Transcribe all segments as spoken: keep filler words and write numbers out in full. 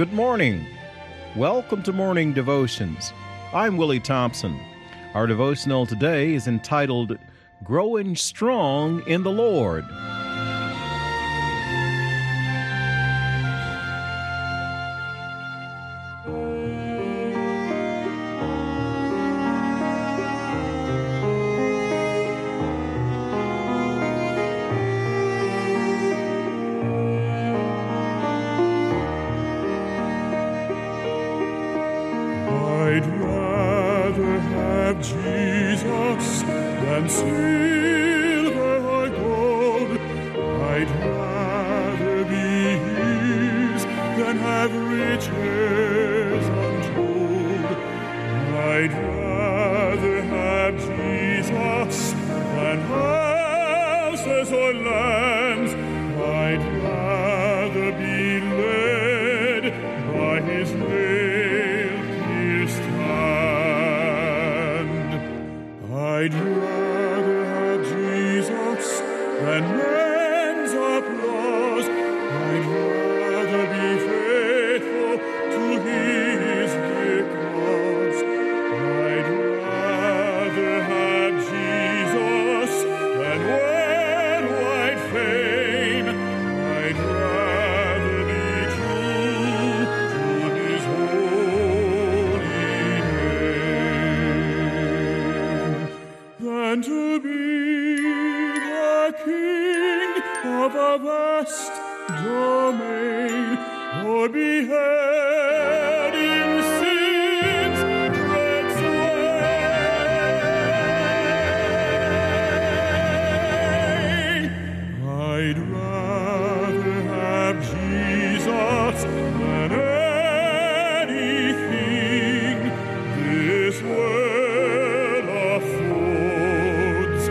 Good morning. Welcome to Morning Devotions. I'm Willie Thompson. Our devotional today is entitled, Growing Strong in the Lord. I'd rather have Jesus than silver or gold. I'd rather be His than have riches untold. I'd rather have Jesus than houses or lands. I'd rather be led by His nail-pierced hand. I'd rather have Jesus than men's applause. I'd rather be faithful to His cause. I'd rather have Jesus than worldwide fame. I'd rather be true to His holy name than to be the king of a vast domain, or be held in sin's dread sway. I'd rather have Jesus than anything this world affords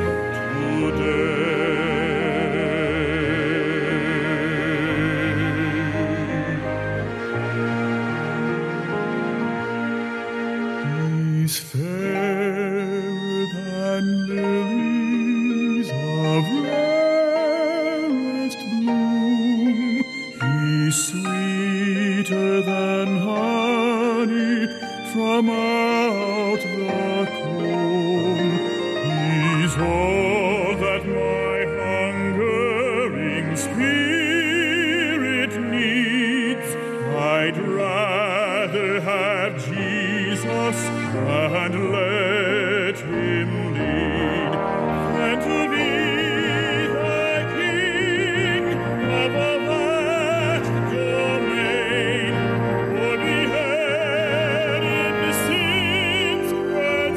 today. He's fairer than lilies of rarest bloom. He's sweeter than honey from out the comb. He's all that my hungering spirit needs. I'd rather have Jesus and let Him lead than to be the king of a vast domain, or be held in sin's dread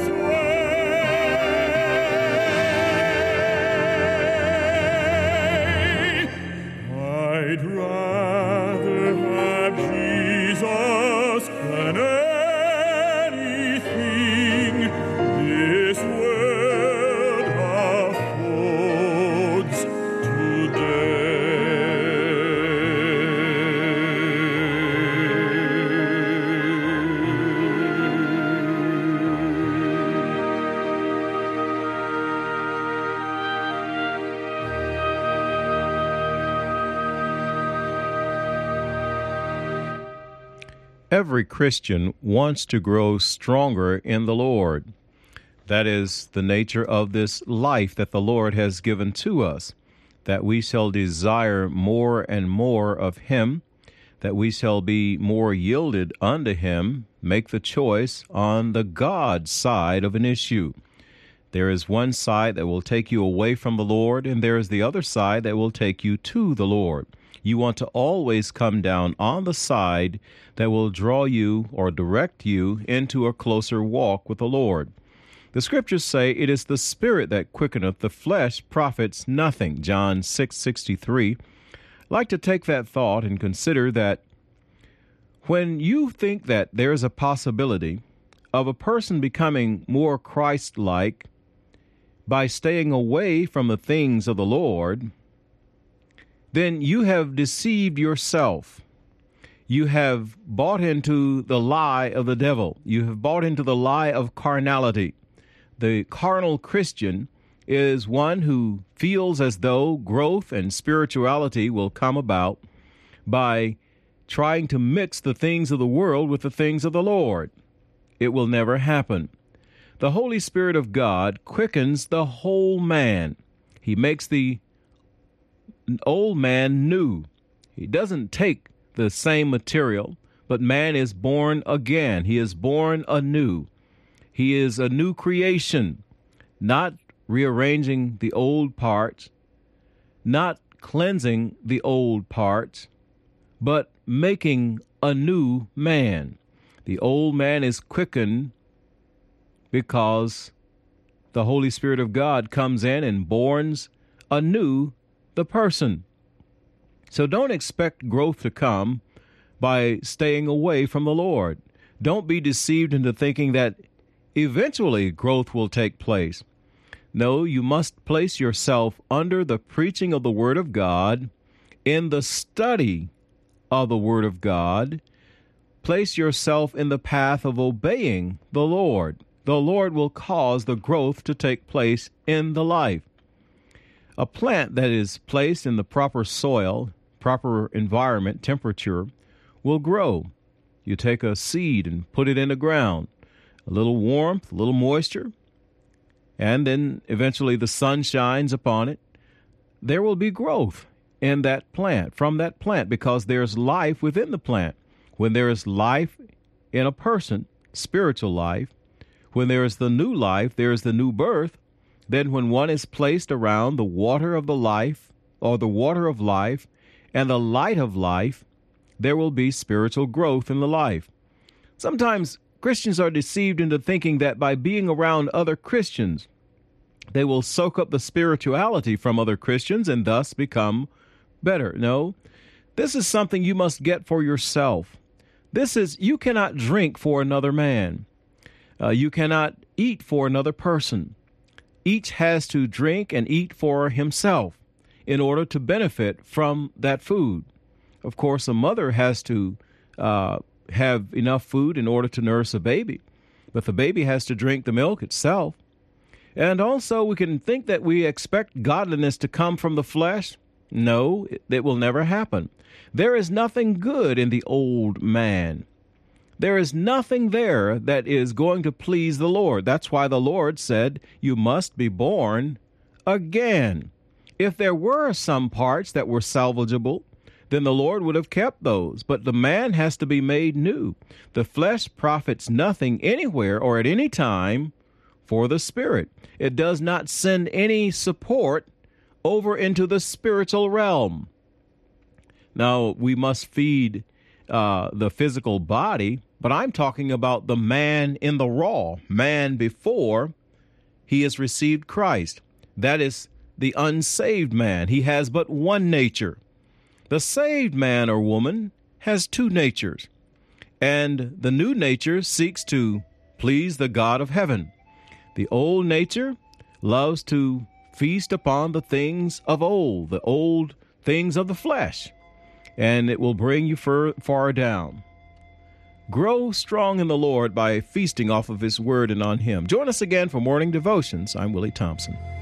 sway. I'd rather have Jesus than anything this world affords Every Christian wants to grow stronger in the Lord. That is the nature of this life that the Lord has given to us, that we shall desire more and more of Him, that we shall be more yielded unto Him, make the choice on the God side of an issue. There is one side that will take you away from the Lord, and there is the other side that will take you to the Lord. You want to always come down on the side that will draw you or direct you into a closer walk with the Lord. The scriptures say it is the Spirit that quickeneth, the flesh profits nothing. John six sixty-three. I'd like to take that thought and consider that when you think that there is a possibility of a person becoming more Christ-like by staying away from the things of the Lord, then you have deceived yourself. You have bought into the lie of the devil. You have bought into the lie of carnality. The carnal Christian is one who feels as though growth and spirituality will come about by trying to mix the things of the world with the things of the Lord. It will never happen. The Holy Spirit of God quickens the whole man. He makes the old man new. He doesn't take the same material, but man is born again. He is born anew. He is a new creation, not rearranging the old parts, not cleansing the old parts, but making a new man. The old man is quickened because the Holy Spirit of God comes in and borns anew the person. So don't expect growth to come by staying away from the Lord. Don't be deceived into thinking that eventually growth will take place. No, you must place yourself under the preaching of the Word of God, in the study of the Word of God. Place yourself in the path of obeying the Lord. The Lord will cause the growth to take place in the life. A plant that is placed in the proper soil, proper environment, temperature, will grow. You take a seed and put it in the ground. A little warmth, a little moisture, and then eventually the sun shines upon it. There will be growth in that plant, from that plant, because there's life within the plant. When there is life in a person, spiritual life, when there is the new life, there is the new birth. Then when one is placed around the water of the life, or the water of life, and the light of life, there will be spiritual growth in the life. Sometimes Christians are deceived into thinking that by being around other Christians, they will soak up the spirituality from other Christians and thus become better. No, this is something you must get for yourself. This is, you cannot drink for another man. Uh, you cannot eat for another person. Each has to drink and eat for himself in order to benefit from that food. Of course, a mother has to uh, have enough food in order to nurse a baby, but the baby has to drink the milk itself. And also, we can think that we expect godliness to come from the flesh. No, it, it will never happen. There is nothing good in the old man. There is nothing there that is going to please the Lord. That's why the Lord said, you must be born again. If there were some parts that were salvageable, then the Lord would have kept those. But the man has to be made new. The flesh profits nothing anywhere or at any time for the spirit. It does not send any support over into the spiritual realm. Now, we must feed uh, the physical body, but I'm talking about the man in the raw, man before he has received Christ. That is the unsaved man. He has but one nature. The saved man or woman has two natures, and the new nature seeks to please the God of heaven. The old nature loves to feast upon the things of old, the old things of the flesh, and it will bring you far, far down. Grow strong in the Lord by feasting off of His Word and on Him. Join us again for Morning Devotions. I'm Willie Thompson.